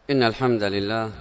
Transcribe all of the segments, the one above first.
إن الحمد لله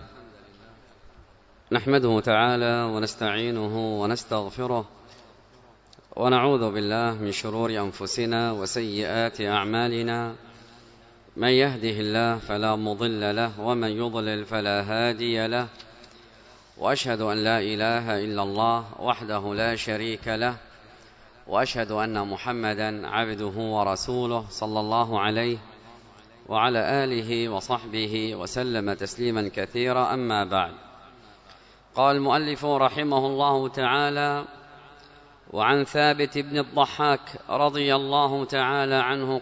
نحمده تعالى ونستعينه ونستغفره ونعوذ بالله من شرور أنفسنا وسيئات أعمالنا. من يهده الله فلا مضل له ومن يضلل فلا هادي له، وأشهد أن لا إله إلا الله وحده لا شريك له، وأشهد أن محمدا عبده ورسوله صلى الله عليه وعلى آله وصحبه وسلم تسليما كثيرا. أما بعد، قال المؤلف رحمه الله تعالى: وعن ثابت بن الضحاك رضي الله تعالى عنه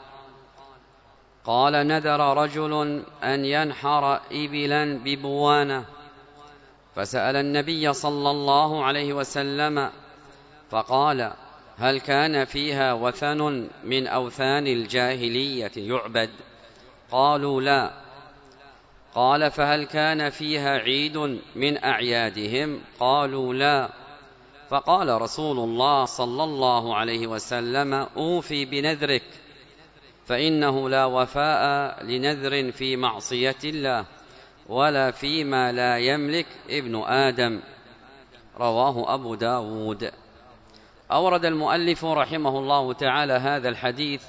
قال نذر رجل أن ينحر إبلا ببوانة، فسأل النبي صلى الله عليه وسلم فقال: هل كان فيها وثن من أوثان الجاهلية يعبد؟ قالوا: لا. قال: فهل كان فيها عيد من أعيادهم؟ قالوا: لا. فقال رسول الله صلى الله عليه وسلم: أوفي بنذرك، فإنه لا وفاء لنذر في معصية الله ولا فيما لا يملك ابن آدم. رواه أبو داود. أورد المؤلف رحمه الله تعالى هذا الحديث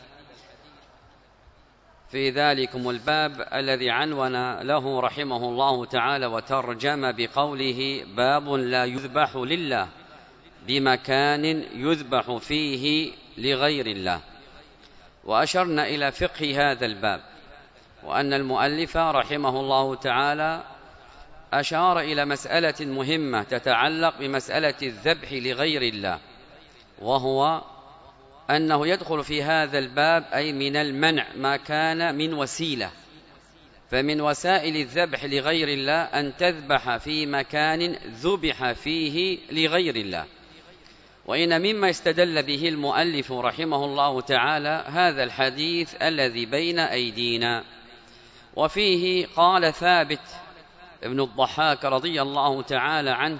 في ذلكم الباب الذي عنون له رحمه الله تعالى وترجم بقوله: باب لا يذبح لله بمكان يذبح فيه لغير الله. وأشرنا إلى فقه هذا الباب، وأن المؤلف رحمه الله تعالى أشار إلى مسألة مهمة تتعلق بمسألة الذبح لغير الله، وهو أنه يدخل في هذا الباب أي من المنع ما كان من وسيلة. فمن وسائل الذبح لغير الله أن تذبح في مكان ذبح فيه لغير الله. وإن مما استدل به المؤلف رحمه الله تعالى هذا الحديث الذي بين أيدينا، وفيه قال ثابت ابن الضحاك رضي الله تعالى عنه: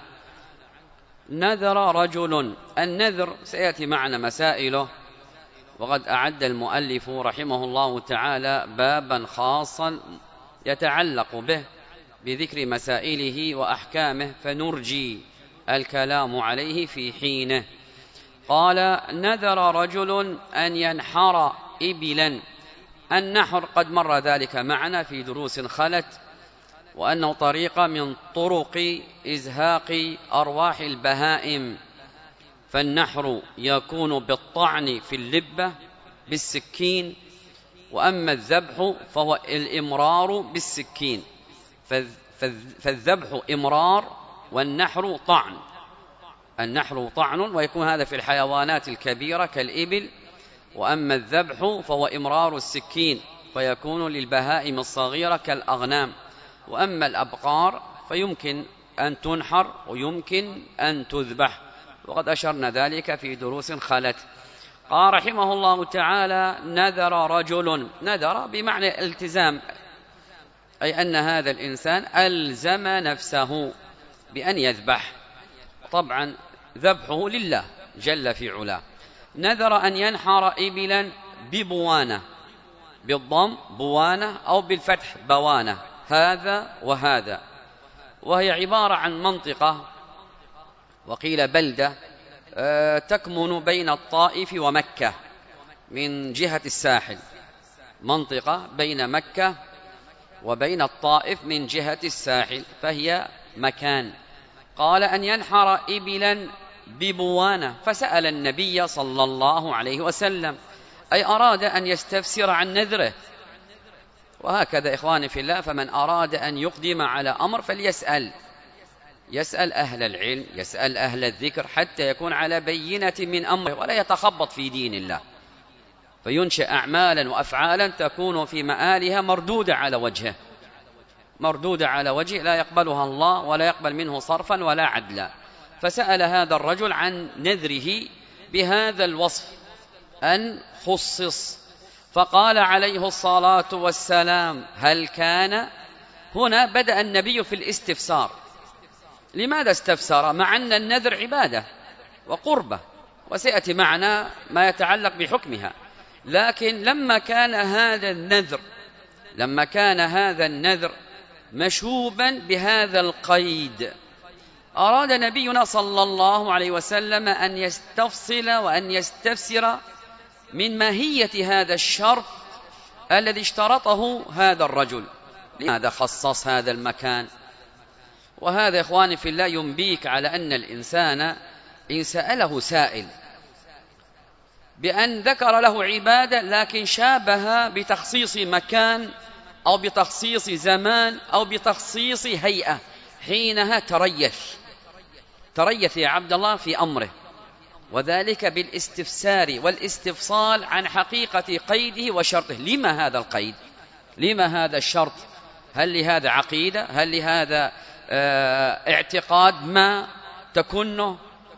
نذر رجل. النذر سيأتي معنا مسائله، وقد أعد المؤلف رحمه الله تعالى بابا خاصا يتعلق به بذكر مسائله وأحكامه، فنرجي الكلام عليه في حينه. قال: نذر رجل أن ينحر إبلا. النحر قد مر ذلك معنا في دروس خلت، وأنه طريقة من طرق إزهاق أرواح البهائم. فالنحر يكون بالطعن في اللبة بالسكين، وأما الذبح فهو الإمرار بالسكين. فالذبح إمرار والنحر طعن. النحر طعن ويكون هذا في الحيوانات الكبيرة كالإبل، وأما الذبح فهو إمرار السكين فيكون للبهائم الصغيرة كالأغنام. وأما الأبقار فيمكن أن تنحر ويمكن أن تذبح، وقد أشرنا ذلك في دروس خلت. قال رحمه الله تعالى: نذر رجل. نذر بمعنى التزام، أي أن هذا الإنسان ألزم نفسه بأن يذبح، طبعا ذبحه لله جل في علاه. نذر أن ينحر إبلا ببوانة، بالضم بوانة، أو بالفتح بوانة، هذا وهذا، وهي عبارة عن منطقة وقيل بلدة تكمن بين الطائف ومكة من جهة الساحل، منطقة بين مكة وبين الطائف من جهة الساحل، فهي مكان. قال: أن ينحر إبلا ببوانة، فسأل النبي صلى الله عليه وسلم، أي أراد أن يستفسر عن نذره. وهكذا إخواني في الله، فمن أراد أن يقدم على أمر فليسأل، يسأل أهل العلم، يسأل أهل الذكر، حتى يكون على بينة من أمره ولا يتخبط في دين الله، فينشئ أعمالا وأفعالا تكون في مآلها مردودة على وجهه، مردودة على وجه لا يقبلها الله ولا يقبل منه صرفا ولا عدلا. فسأل هذا الرجل عن نذره بهذا الوصف أن خصص، فقال عليه الصلاة والسلام: هل كان؟ هنا بدأ النبي في الاستفسار. لماذا استفسر؟ مع أن النذر عبادة وقربة، وسيأتي معنا ما يتعلق بحكمها، لكن لما كان هذا النذر مشوبا بهذا القيد. أراد نبينا صلى الله عليه وسلم أن يستفصل وأن يستفسر من ماهية هذا الشرط الذي اشترطه هذا الرجل. لماذا خصص هذا المكان؟ وهذا إخواني في الله ينبيك على أن الإنسان إن سأله سائل بأن ذكر له عبادة لكن شابه بتخصيص مكان أو بتخصيص زمان أو بتخصيص هيئة، حينها تريث يا عبد الله في أمره، وذلك بالاستفسار والاستفصال عن حقيقة قيده وشرطه. لما هذا القيد؟ لما هذا الشرط؟ هل لهذا عقيدة؟ هل لهذا اعتقاد ما تكنه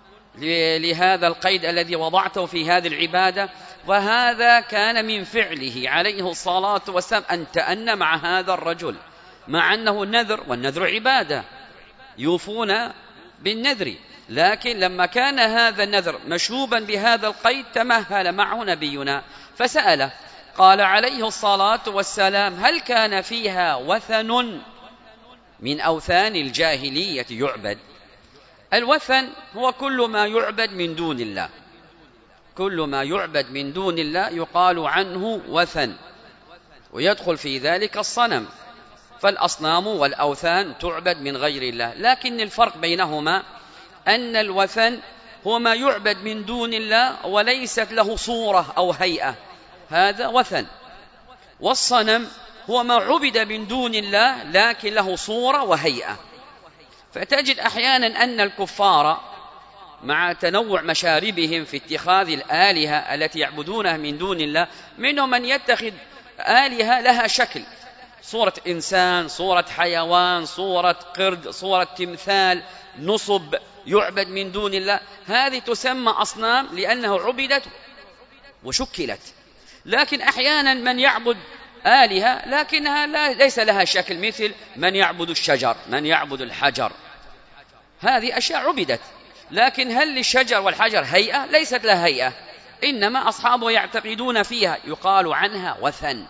لهذا القيد الذي وضعته في هذه العبادة؟ وهذا كان من فعله عليه الصلاة والسلام أن تأنى مع هذا الرجل، مع أنه نذر، والنذر عبادة يوفون بالنذر، لكن لما كان هذا النذر مشوبا بهذا القيد تمهل معه نبينا فسأله. قال عليه الصلاة والسلام: هل كان فيها وثن من أوثان الجاهلية يعبد؟ الوثن هو كل ما يعبد من دون الله، كل ما يعبد من دون الله يقال عنه وثن، ويدخل في ذلك الصنم، فالأصنام والأوثان تعبد من غير الله. لكن الفرق بينهما أن الوثن هو ما يعبد من دون الله وليست له صورة أو هيئة، هذا وثن. والصنم هو ما عبد من دون الله لكن له صورة وهيئة. فتجد أحيانا أن الكفار مع تنوع مشاربهم في اتخاذ الآلهة التي يعبدونها من دون الله، منهم من يتخذ آلهة لها شكل، صورة إنسان، صورة حيوان، صورة قرد، صورة تمثال، نصب، يعبد من دون الله. هذه تسمى أصنام لأنه عبدت وشكلت. لكن أحيانا من يعبد آلهة لكنها ليس لها شكل، مثل من يعبد الشجر، من يعبد الحجر، هذه أشياء عبدت. لكن هل للشجر والحجر هيئة؟ ليست لها هيئة، إنما أصحابه يعتقدون فيها، يقال عنها وثن.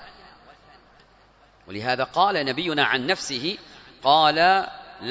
ولهذا قال نبينا عن نفسه، قال: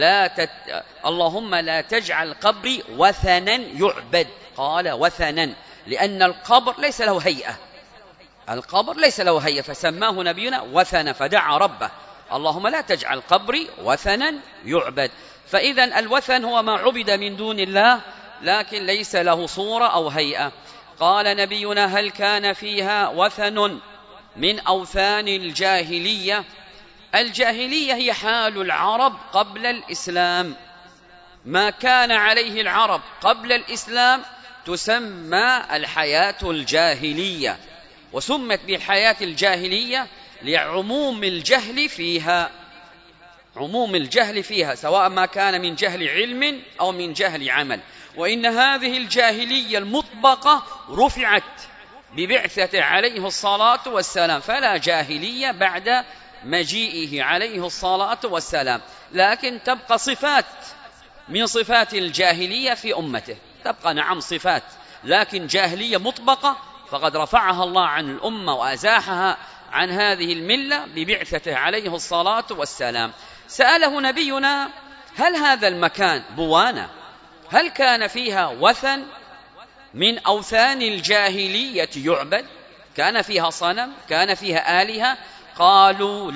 اللهم لا تجعل قبري وثنا يعبد. قال وثنا لأن القبر ليس له هيئة، القبر ليس له هيئة، فسماه نبينا وثنا، فدعا ربه: اللهم لا تجعل قبري وثنا يعبد. فإذا الوثن هو ما عبد من دون الله لكن ليس له صورة أو هيئة. قال نبينا: هل كان فيها وثن من أوثان الجاهلية؟ الجاهلية هي حال العرب قبل الإسلام، ما كان عليه العرب قبل الإسلام تسمى الحياة الجاهلية، وسمت بالحياة الجاهلية لعموم الجهل فيها، عموم الجهل فيها، سواء ما كان من جهل علم أو من جهل عمل. وإن هذه الجاهلية المطبقة رفعت ببعثة عليه الصلاة والسلام، فلا جاهلية بعد مجيئه عليه الصلاة والسلام، لكن تبقى صفات من صفات الجاهلية في أمته، تبقى نعم صفات، لكن جاهلية مطبقة فقد رفعها الله عن الأمة وأزاحها عن هذه الملة ببعثته عليه الصلاة والسلام. سأله نبينا: هل هذا المكان بوانة هل كان فيها وثن من أوثان الجاهلية يعبد؟ كان فيها صنم؟ كان فيها آلهة؟ قالوا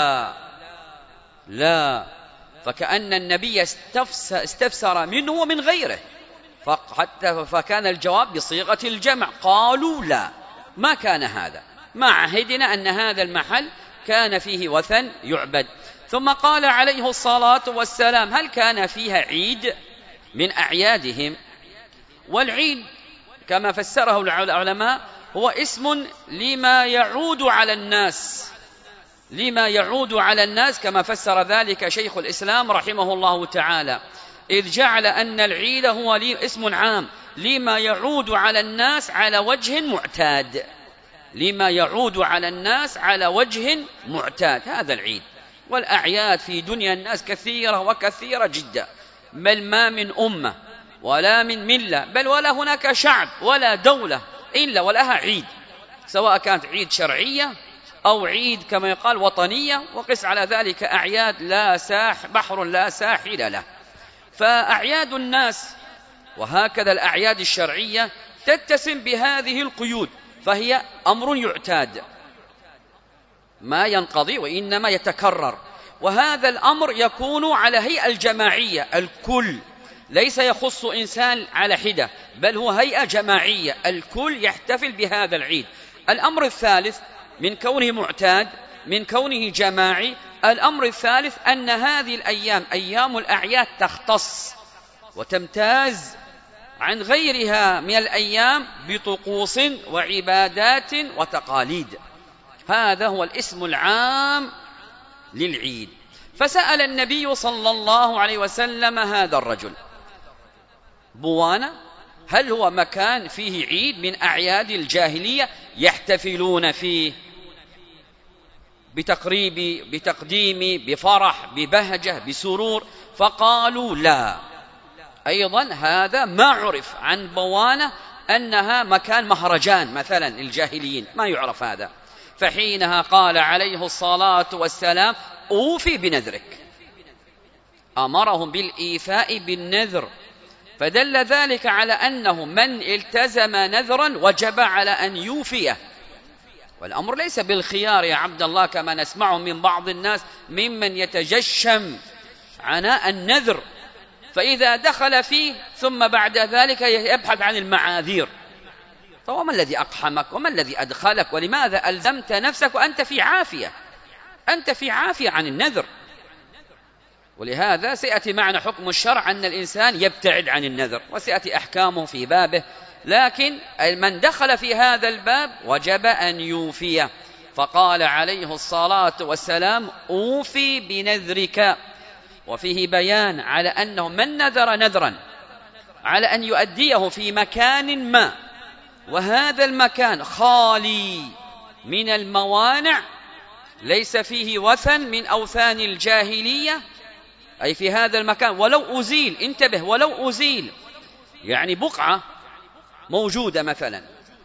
لا. فكأن النبي استفسر منه ومن غيره، فكان الجواب بصيغة الجمع، قالوا لا، ما كان هذا، ما عهدنا أن هذا المحل كان فيه وثن يعبد. ثم قال عليه الصلاة والسلام: هل كان فيها عيد من أعيادهم؟ والعيد كما فسره العلماء هو اسم لما يعود على الناس، لما يعود على الناس، كما فسر ذلك شيخ الإسلام رحمه الله تعالى، إذ جعل أن العيد هو اسم عام لما يعود على الناس على وجه معتاد، لما يعود على الناس على وجه معتاد، هذا العيد. والأعياد في دنيا الناس كثيرة وكثيرة جدا، بل ما من أمة ولا من ملة، بل ولا هناك شعب ولا دولة إلا ولها عيد، سواء كانت عيد شرعية أو عيد كما يقال وطنية، وقس على ذلك أعياد بحر لا ساحل له. فأعياد الناس وهكذا الأعياد الشرعية تتسم بهذه القيود، فهي أمر يعتاد ما ينقضي وإنما يتكرر، وهذا الأمر يكون على هيئة الجماعية، الكل ليس يخص إنسان على حدة، بل هو هيئة جماعية، الكل يحتفل بهذا العيد. الأمر الثالث من كونه معتاد، من كونه جماعي، الأمر الثالث أن هذه الأيام أيام الأعياد تختص وتمتاز عن غيرها من الأيام بطقوس وعبادات وتقاليد. هذا هو الاسم العام للعيد. فسأل النبي صلى الله عليه وسلم هذا الرجل: بوانة هل هو مكان فيه عيد من أعياد الجاهلية يحتفلون فيه بتقريب، بتقديم، بفرح، ببهجة، بسرور؟ فقالوا لا. أيضا هذا ما عرف عن بوانة أنها مكان مهرجان مثلا الجاهليين، ما يعرف هذا. فحينها قال عليه الصلاة والسلام: أوفي بنذرك. أمرهم بالإيفاء بالنذر، فدل ذلك على أنه من التزم نذرا وجب على أن يوفيه، والأمر ليس بالخيار يا عبد الله كما نسمعه من بعض الناس ممن يتجشم عناء النذر، فإذا دخل فيه ثم بعد ذلك يبحث عن المعاذير. فوما الذي أقحمك وما الذي أدخلك ولماذا ألزمت نفسك وأنت في عافية؟ أنت في عافية عن النذر. ولهذا سيأتي معنا حكم الشرع أن الإنسان يبتعد عن النذر، وسيأتي أحكامه في بابه، لكن من دخل في هذا الباب وجب أن يوفيه. فقال عليه الصلاة والسلام: أوفي بنذرك. وفيه بيان على أنه من نذر نذرا على أن يؤديه في مكان ما، وهذا المكان خالي من الموانع، ليس فيه وثن من أوثان الجاهلية، أي في هذا المكان ولو أزيل، انتبه، ولو أزيل، يعني بقعة موجودة مثلا،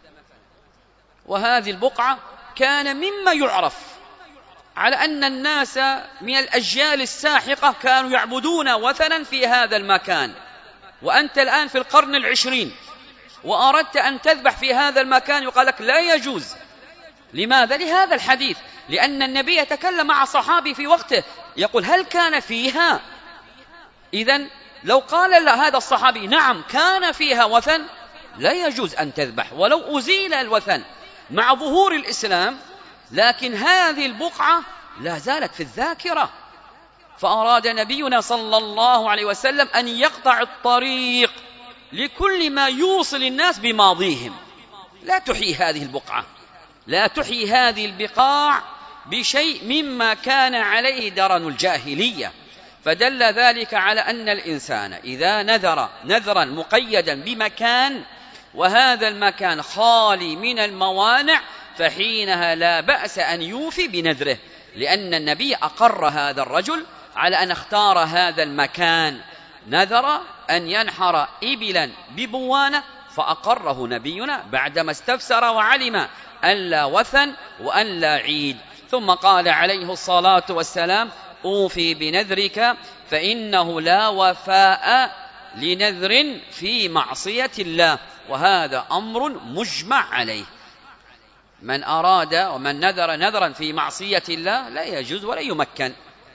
وهذه البقعة كان مما يعرف على أن الناس من الأجيال الساحقة كانوا يعبدون وثنا في هذا المكان، وأنت الآن في القرن 20 وأردت أن تذبح في هذا المكان، يقال لك لا يجوز. لماذا؟ لهذا الحديث، لأن النبي يتكلم مع صحابي في وقته يقول: هل كان فيها؟ إذن لو قال هذا الصحابي: نعم كان فيها وثن، لا يجوز أن تذبح ولو أزيل الوثن مع ظهور الإسلام، لكن هذه البقعة لا زالت في الذاكرة. فأراد نبينا صلى الله عليه وسلم أن يقطع الطريق لكل ما يوصل الناس بماضيهم. لا تحيي هذه البقعة، لا تحيي هذه البقاع بشيء مما كان عليه درن الجاهلية. فدل ذلك على أن الإنسان إذا نذر نذرا مقيدا بمكان وهذا المكان خالي من الموانع، فحينها لا بأس أن يوفي بنذره، لأن النبي أقر هذا الرجل على أن اختار هذا المكان، نذر أن ينحر إبلا ببوانة، فأقره نبينا بعدما استفسر وعلم أن لا وثن وأن لا عيد. ثم قال عليه الصلاة والسلام: أوفي بنذرك فإنه لا وفاء لنذر في معصية الله. وهذا أمر مجمع عليه، من أراد ومن نذر نذرا في معصية الله لا يجوز ولا يمكن.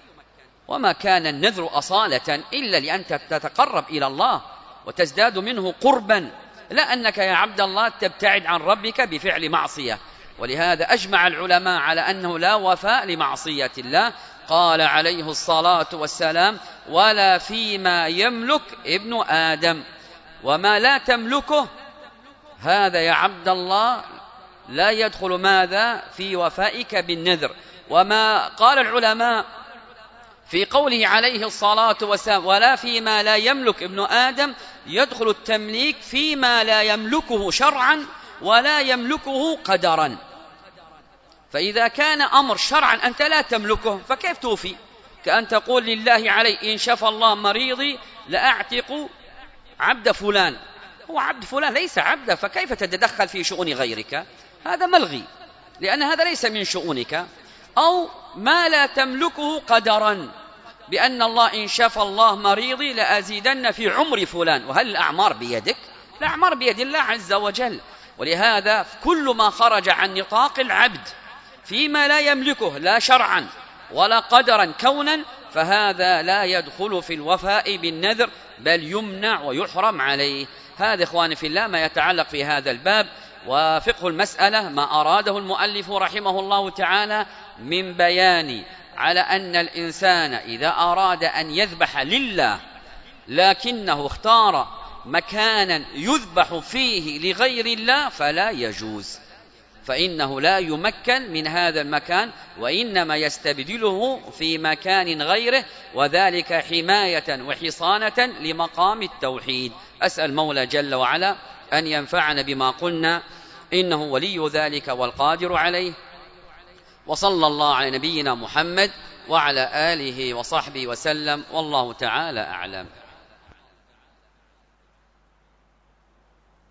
وما كان النذر أصالة إلا لأن تتقرب إلى الله وتزداد منه قربا، لا أنك يا عبد الله تبتعد عن ربك بفعل معصية. ولهذا أجمع العلماء على أنه لا وفاء لمعصية الله. قال عليه الصلاة والسلام: ولا فيما يملك ابن آدم. وما لا تملكه هذا يا عبد الله لا يدخل ماذا في وفائك بالنذر. وما قال العلماء في قوله عليه الصلاة والسلام: ولا فيما لا يملك ابن آدم، يدخل التمليك فيما لا يملكه شرعا ولا يملكه قدرا. فإذا كان أمر شرعا أنت لا تملكه فكيف توفي؟ كأن تقول لله علي إن شفى الله مريضي لأعتق عبد فلان، هو عبد فلان ليس عبدا، فكيف تتدخل في شؤون غيرك؟ هذا ملغي. لأن هذا ليس من شؤونك، أو ما لا تملكه قدرا، بأن الله إن شفى الله مريضي لأزيدن في عمر فلان، وهل الأعمار بيدك؟ الأعمار بيد الله عز وجل. ولهذا كل ما خرج عن نطاق العبد فيما لا يملكه لا شرعا ولا قدرا كونا، فهذا لا يدخل في الوفاء بالنذر، بل يمنع ويحرم عليه. هذا إخواني في الله ما يتعلق في هذا الباب. وفقه المسألة ما أراده المؤلف رحمه الله تعالى من بيان على أن الإنسان إذا أراد أن يذبح لله لكنه اختار مكانا يذبح فيه لغير الله فلا يجوز، فإنه لا يمكن من هذا المكان، وإنما يستبدله في مكان غيره، وذلك حماية وحصانة لمقام التوحيد. أسأل مولى جل وعلا أن ينفعنا بما قلنا، إنه ولي ذلك والقادر عليه. وصلى الله على نبينا محمد وعلى آله وصحبه وسلم، والله تعالى أعلم.